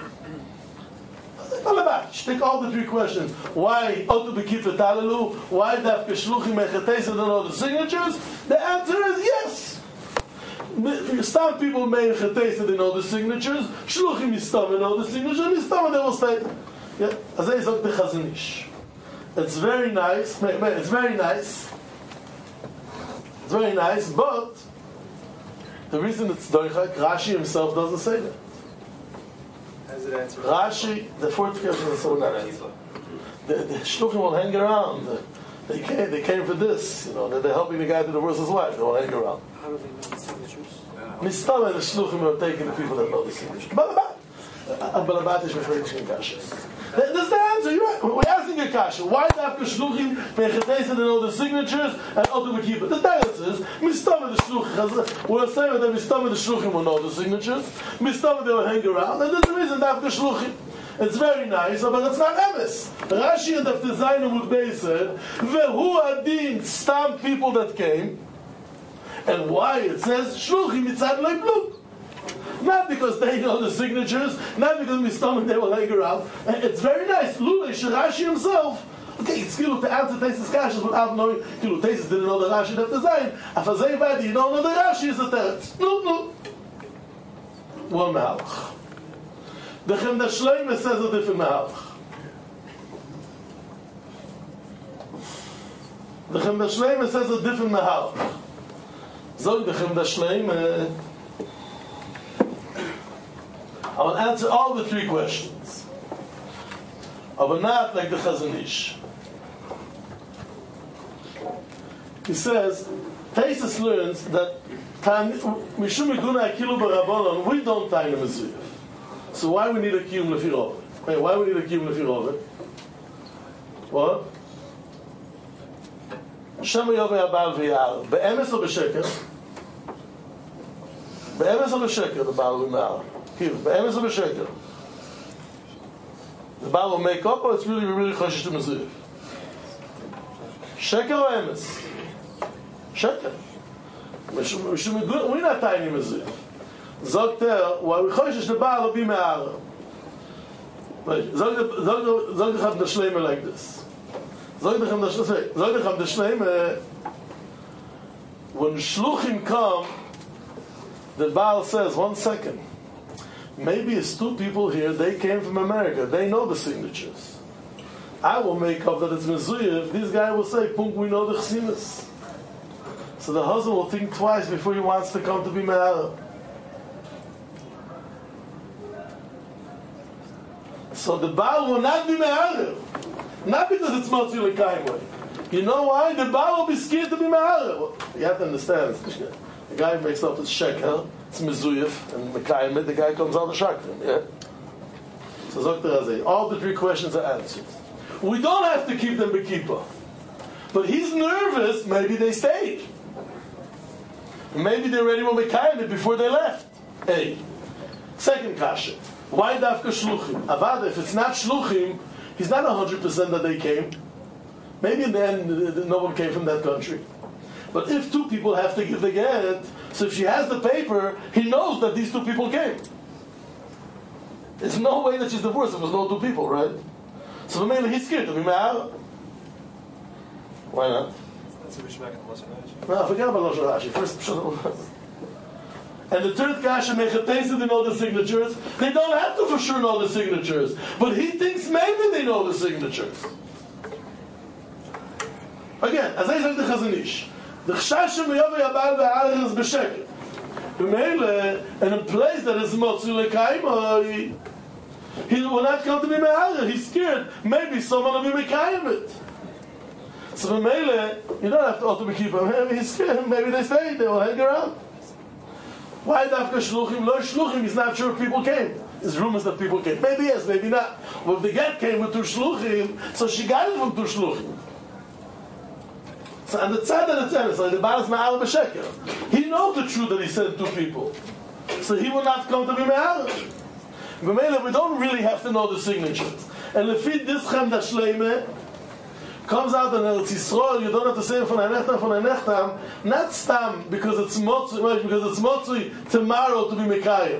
Take all the three questions. Why Otu Bekippah Talilu? Why Dafka Shluchim Mechatesed don't know the signatures? The answer is yes. Some people may Chetesed they know the signatures. Shluchim Yistam know the signatures. Yistam they will stay. Yeah, as they say the Chazon Ish. It's very nice. It's very nice. It's very nice, but the reason it's Doichak, Rashi himself doesn't say that. As it answered. Rashi, the fourth question is so nice. The Shluchim will hang around. They came for this. You know, they're helping the guy to divorce his wife. They will hang around. How do they know the signatures? Mistama the Shluchim are taking the people that know the signatures. Balabat is referring to Kasha. That's the answer. You're right. We're asking a Kasha. Why Dafka Shluchim Mechatesed they know the signatures and Otu Bekippah? The answer is Mistama the Shluchim. We're saying that Mistama the Shluchim will know the signatures. Mistama they will hang around, and there's the reason Dafka Shluchim. It's very nice, but it's not emes. Rashi and Daf Tezayin Amud Beis said, "Vehu adin stam people that came." And why it says Shluchim Mitzad Leiblut? Not because they know the signatures, not because Mistam they will hang around. It's very nice. Lule Rashi himself. Okay, it's Kilu to answer Tesis Kashas without knowing. Kilu Tesis didn't know the Rashi Daf Tezayin. Afazei Vadi, you don't know the Rashi is a teretz. No. One Mahalach. The Chemda Shleima says a different Mahalach. The Chemda Shleima says a different Mahalach. Zog the Chemda Shleima. I will answer all the three questions. I will not like the Chazon Ish. He says, Tesis learns that Mishum Iguna Akilu Barabonon, we don't tie the Mezuyah. So why we need a Kiyum Lefi Rovet? Wait, why we need a Kiyum Lefi Rovet? What? Shema Yovei Abal V'Yar. Be'emes or B'Sheker? Be'emes or B'Sheker, the Baal V'Yar. Be'emes or B'Sheker? The Baal will make up, or it's really Choshesh to Mezuyah? Sheker or Emes? Sheker. We're not tying Mezuyah. Zogter, why we Choshesh the Baal will be Me'ara. Zog the Chemda Shleima like this. Zog the Chemda Shleima, when Shluchim come, the Baal says, 1 second, maybe it's two people here, they came from America, they know the signatures. I will make up that it's Mezuyev, this guy will say, Punk, we know the Chsinas. So the husband will think twice before he wants to come to be Me'ara. So the Baal will not be Me'ara. Not because it's Motzi L'Kaimoi. You know why? The Baal will be scared to be Me'ara. Well, you have to understand. The guy makes up his shekel, it's Mezuyev, and Mekayim, the guy comes out of Shakrim. Yeah? So Dr. Razay, all the three questions are answered. We don't have to keep them Bekippah. But he's nervous, maybe they stayed. Maybe they already were Mekayim before they left. A. Second kasha. Why Dafka Shluchim? Avada, if it's not Shluchim, he's not 100% that they came. Maybe in the end, no one came from that country. But if two people have to give the get, so if she has the paper, he knows that these two people came. There's no way that she's divorced if there's no two people, right? So maybe he's scared to be Me'ara. Why not? That's a Rishmak and Lashon Rashi. No, forget about Lashon Rashi. First, and the third kasha, Mechatesa, they know the signatures. They don't have to for sure know the signatures. But he thinks maybe they know the signatures. Again, as I said the Chazanish, the Chshashem Yovei Abal Ve'arech is B'Sheker. B'Meile, in a place that is Motzi L'Kaimoi, he will not come to be Me'ara. He's scared. Maybe someone will be Mekayim it. So B'Meile, you don't have to auto keep him. He's scared. Maybe they stay. They will hang around. Why Dafka Shluchim? Lo Shluchim, he's not sure if people came. There's rumors that people came. Maybe yes, maybe not. Well, if the get came with two Shluchim, so she got it from two Shluchim. So, and the tzad and the tzad, like the Baal is Me'ara B'Sheker. He knows the truth that he sent two people. So he will not come to be Me'ara. B'Meile, we don't really have to know the signatures. And if it this Chemda Shleime comes out in Eretz Yisrael, you don't have to say from Einechtam, not Stam, because it's Motzui tomorrow to be Mekayim.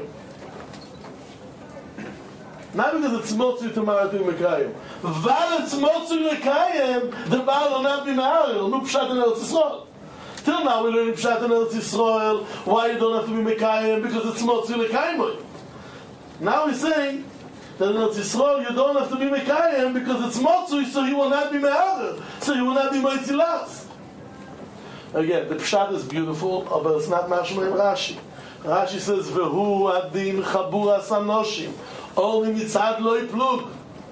Not because it's Motzui tomorrow to be Mekayim. While it's Motzui Mekayim, the Baal will not be Me'ara. It'll be Pshat in Eretz Yisrael. Till now we learn Pshat in Eretz Yisrael, why you don't have to be Mekayim, because it's Motzui Mekayim. Now he's saying that in Eretz Yisrael you don't have to be Mekayim because it's Motzui, so he will not be Me'ara. So he will not be Moitzilas. Again, the Pshat is beautiful, but it's not Mashma in Rashi. Rashi says, Vehu adin chabura sanoshim, only mitzad lo yiplug.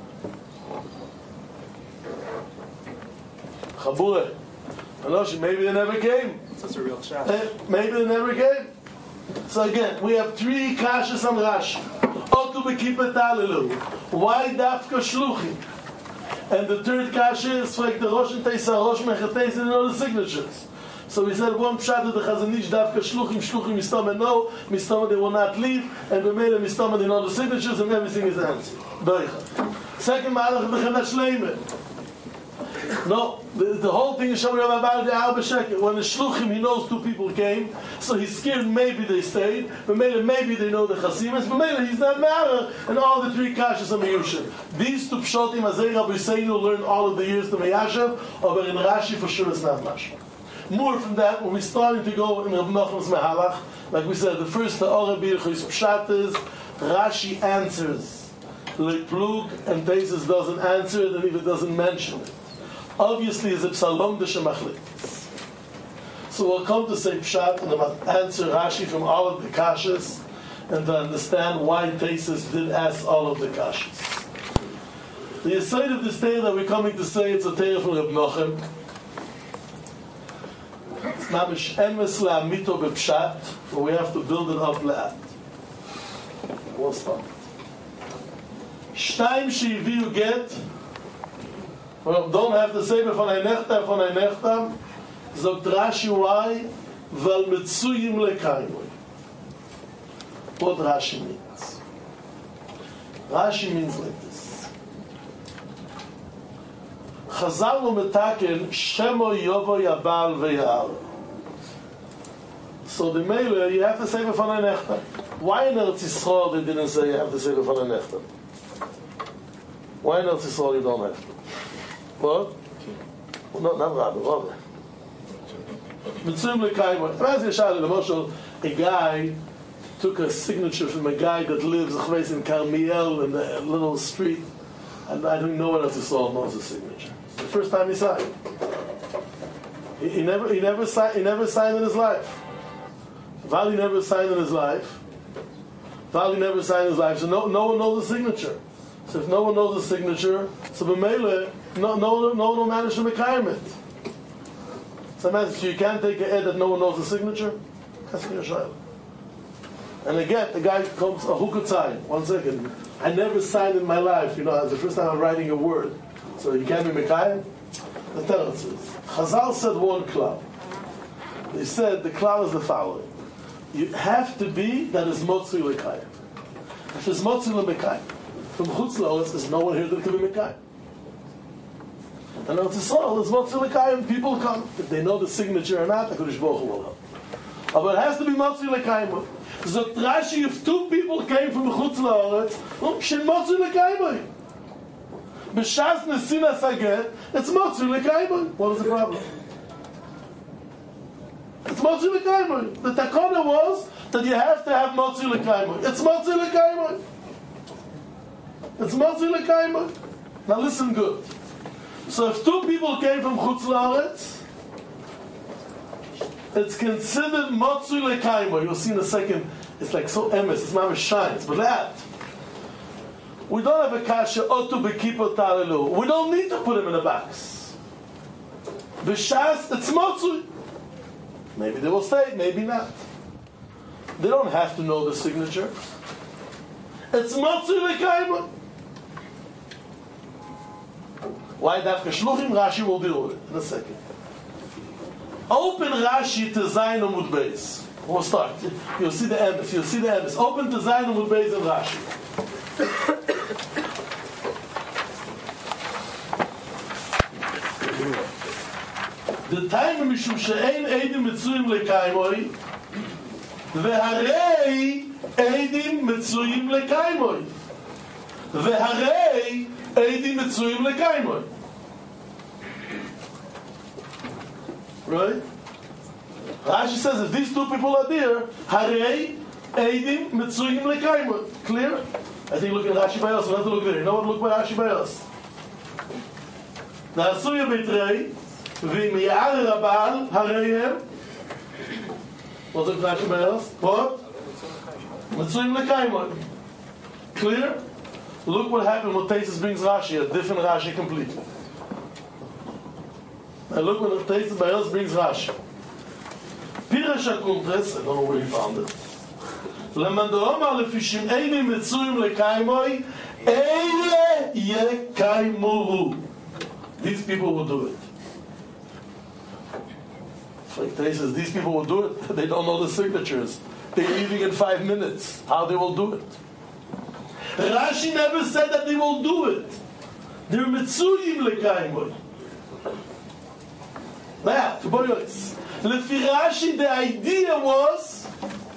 Chabura. Anoshim, maybe they never came. That's a real shot. Maybe they never came. So again, we have three kashas on Rashi. Otu Bekippah Talilu. Why Dafka Shluchim? And the third kasha is like the Rosh and Teisa, Rosh Mechatesa, and all the signatures. So we said one pshat of the Chazanish Dafka Shluchim, Shluchim Mistama no, Mistama they will not leave, and B'Meile Mistama they know the signatures, and everything is answered. Doicha. Second Ma'alach of the Chemda Shleime. No, the whole thing is showing about the Arba Sheker. When the Shluchim, he knows two people came, so he's scared maybe they stayed, but maybe they know the Chasimas, but maybe he's not Me'ara, and all the three kashas are Meyushin. These two pshotim, Azei Rabbi Seinu learned all of the years to Meyashev, but in Rashi for sure it's not Mashma. More from that, when we're starting to go in Rav Nachman's Mehalach, like we said, the first Ta'ora Birchus Pshat is, Rashi answers. Leplug, and Tesis doesn't answer it, and even doesn't mention it. Obviously, it's a psalom de shemachlit. So we'll come to say pshat and answer Rashi from all of the kashas, and to understand why Tesis did ask all of the kashas. The aside of this tale that we're coming to say, it's a tale from Reb Nochem. It's mamish emes le'amito b'pshat, but we have to build it up le'at. We'll start. Shtayim she'hiviu get. Well, don't have to say von Einechtam, sagt Rashi why, weil Metsuyim L'Kaimoi. What Rashi means. Rashi means like this. Chazal u'metaken Shemo Yovo Yabal Ve'yar. So the Meile, you have to say von Einechtam. Why in Eretz Yisrael they didn't say you have to say von Einechtam? Why in Eretz Yisrael you don't have to? What? Well, not Rabbi. Mitzvim L'Kaimoi. As Yeshad, the Moshel, a guy took a signature from a guy that lives in Carmiel in a little street, and I don't know what else he saw Moses' signature. It's the first time he signed. He never signed in his life. Vali never signed in his life. So no one knows the signature. So if no one knows the signature, so b'meile, no one will manage to mekayim it. So you can't take an ed that no one knows the signature. That's your shayla. And again, the guy comes, who could sign? 1 second. I never signed in my life. It's the first time I'm writing a word. So you can't be mekayim? The teretz is. Chazal said one klal. They said the klal is the following. You have to be that is motzui lekayim. If it's motzui lekayim, from chutz la'oretz, there's no one here that can be mekayim. And on Tzisol, it's motzui lekayim, people come. If they know the signature or not, the Kodesh Baruch Hu will help. But it has to be motzui lekayim. So Rashi, if 2 people came from chutz la'oretz, shen motzui lekayim. B'shas nesinas haget, it's motzui lekayim. What is the problem? It's motzui lekayim. The takana was that you have to have motzui lekayim. It's motzui lekayim. It's motzui lekayim. Now listen good. So if 2 people came from chutz la'aretz, it's considered motzui lekayim. You'll see in a second. It's like so emes. It's mamish shines. But that we don't have a kasha otu bekipo talelu. We don't need to put him in a box. B'shas it's motzui. Maybe they will stay, maybe not. They don't have to know the signature. It's motzui lekayim. Why dafka shluchim? Rashi will deal with it in a second. Open Rashi to Zayin Amud Beis. We'll start. You'll see the emes. Open to Zayin Amud Beis and Rashi. The time mishum she'ein eidim mitzuyim lekaimoi, veharei eidim mitzuyim lekaimoi, veharei eidim mitzuyim lekaimoi. Right? Rashi says if these 2 people are there, harei eidim mitzuyim lekaimoi. Clear? I think look at Rashi Bayos. We have to look there. You know what? Look by Rashi Bayos. Na'asuya betrei. V'im ya'ar rabal hareim. What's it Rashi Bayos? What? Mitzuyim lekaimoi. Clear? Look what happened when Taisus brings Rashi, a different Rashi completely. And look when Taisus Bayos brings Rashi. Pirash HaKuntres, I don't know where he found it. Lemandoroma lefishim eini mitzuyim lekaimoi, eile yekaimuru. These people will do it. Like Taisus, these people will do it. They don't know the signatures. They're leaving in 5 minutes. How they will do it? Rashi never said that they will do it. They're mitzuyim lekaimoi. Now, to boyois. Lefi Rashi, the idea was.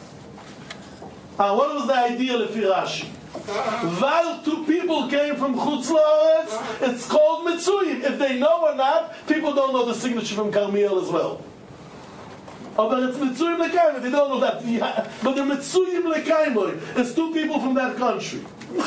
What was the idea lefi Rashi? While 2 people came from chutz la'aretz, it's called mitzuyim. If they know or not, people don't know the signature from Carmiel as well. But it's mitzuyim lekaimoi. They don't know that. But they're mitzuyim lekaimoi. It's 2 people from that country.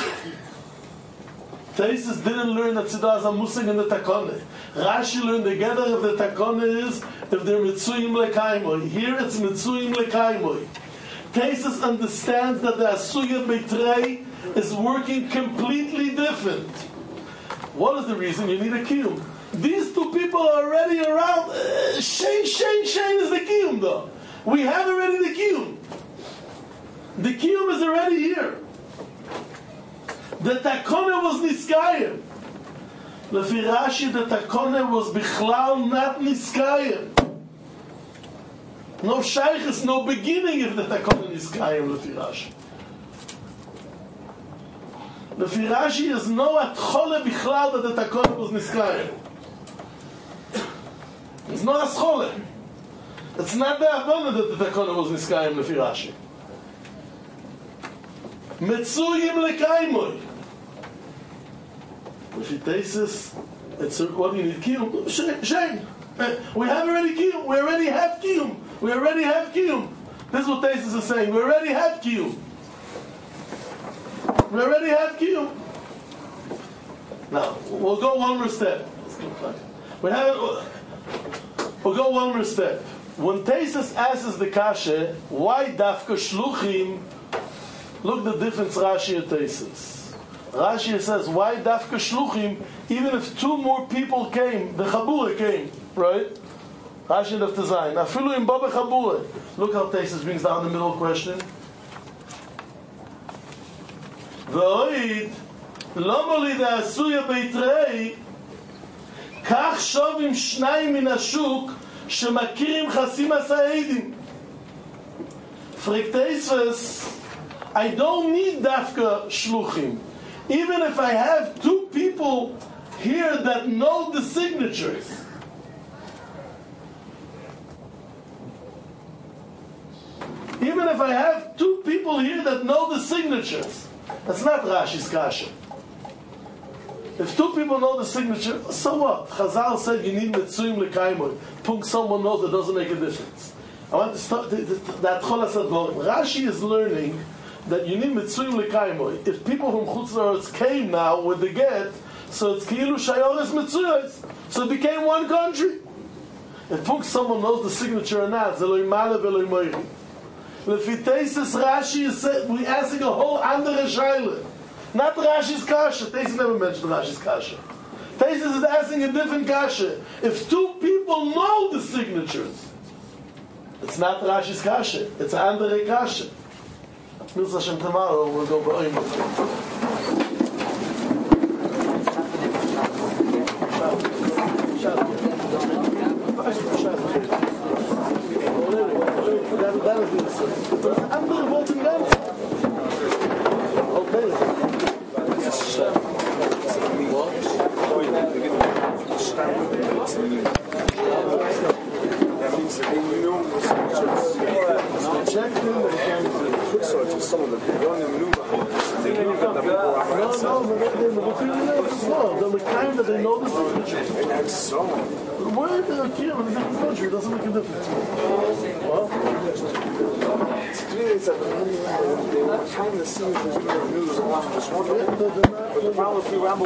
Taisus didn't learn that Tzidar is a musig in the Takone. Rashi learned the gather of the Takone is if they're mitzuyim lekaimoi. Here it's mitzuyim lekaimoi. Taisus understands that the Asuya Betrei is working completely different. What is the reason? You need a kiyum. These 2 people are already around. Shein is the kiyum though. We have already the kiyum. The kiyum is already here. The takone was niskayim. Lefi Rashi, the takone was bichlal not niskayim. No shaykhs, no beginning if the takone niskayim lefi Rashi. Lefi Rashi is no atchole bichlal that the takone was niskayim. It's not aschole. It's not the avona that the takone was niskayim lefi Rashi. Mitzuyim lekaimoi. If it tastes, it's what do you need? Kiyum. Shame. We have already kiyum. We already have kiyum. This is what Taisus is saying. We already have Kiyum. We already have Kiyum. Now, we'll go one more step. We'll go one more step. When Taisus asks the kasha, why dafka shluchim? Look the difference Rashi and Taisus. Rashi says, why dafka shluchim? Even if two more people came, the chabura came, right? Rashi daf design. Afilu im baba chabura. Look how Taisus brings down the middle question. V'oid lama li da'asuya beitrei kach shovim shnayim min hashuk shemakirim chasim asa'edim. Fragt Taisus, I don't need dafka shluchim. Even if I have two people here that know the signatures. Even if I have two people here that know the signatures. That's not Rashi's kasha. If two people know the signature, so what? Chazal said you need Metzuim L'Kaimoy. Punk someone knows, it doesn't make a difference. I want to start that Cholas Admorim. Rashi is learning that you need Metzuim L'Kaimoy. If people from Chutz La'aretz came now with the get, so it's Ki'ilu Shayoris Metzuyos. So it became one country. If punk someone knows the signature or not, Zeloi Male Veloi Moiri. Lefiteisis Rashi is we asking a whole andere shaila. Not Rashi's kasha. Teisus never mentioned Rashi's kasha. Teisus is asking a different kasha. If two people know the signatures, it's not Rashi's kasha. It's andere kasha. Mils Hashem tomorrow we'll go ba'oim. That is the andere wollten ganz. Okay. They know the signature. Where they're here in a different country, it doesn't make a difference. Well, it's clear that they were trying to see if there's news along this one. But the problem with the Rambo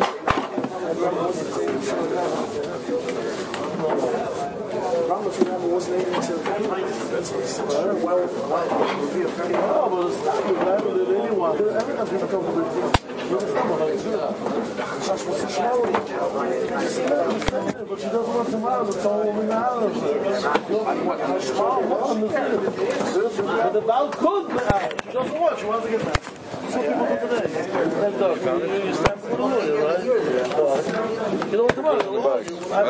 wasn't able to. That's what he said. Well, it would be a very. No, but it's not the Rambo that anyone. Everyone's going to come to the team. But she doesn't want to marry, it's all in the house. But the Baal could be out. She doesn't want, she wants to get back. Some people do today. You stand for the lawyer, right? You know what tomorrow?